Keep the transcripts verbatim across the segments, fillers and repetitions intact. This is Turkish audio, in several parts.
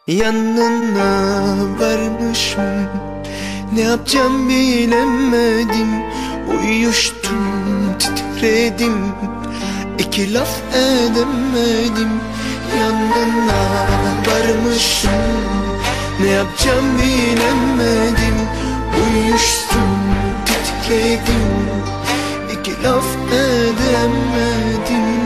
Yanına varmışım, ne yapacağım bilemedim. Uyuştum, titredim, iki laf edemedim. Yanına varmışım, ne yapacağım bilemedim. Uyuştum, titredim, iki laf edemedim.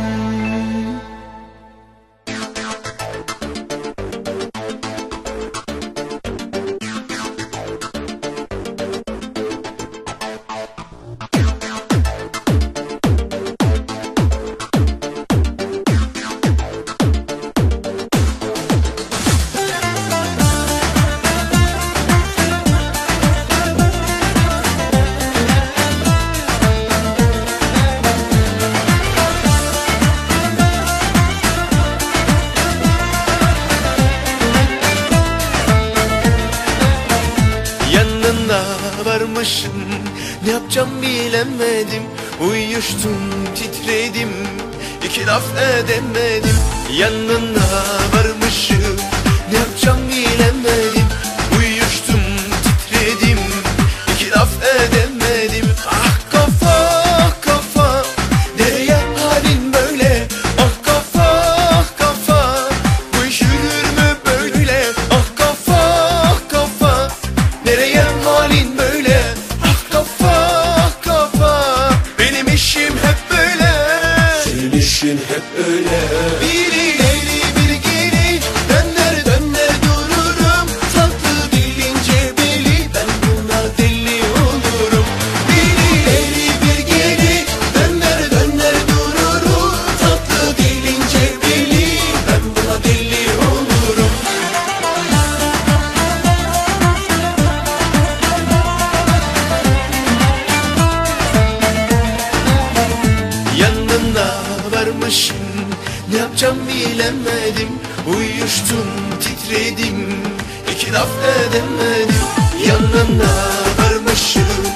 Yanına varmışım, ne yapacağım bilemedim. Uyuştum, titredim, iki laf edemedim. Yanına varmışım, ne yapacağım bilemedim. Uyuştum, titredim, iki laf edemedim. Ah kafa kafa, nereye halin böyle? Ah kafa kafa, bu iş yürür mü böyle? Ah kafa kafa, nereye halin böyle? Ah kafa kafa, benim işim hep böyle. Senin işin hep öyle. Bir ileri bir geri, döner döner dururum. Tatlı dilince beli, ben buna deli olurum. Bir ileri bir geri, döner döner dururum. Tatlı dilince beli, ben buna deli olurum. Yanına varmışım, ne yapacağım bilemedim. Uyuştum, titredim, iki laf edemedim. Yanına varmışım,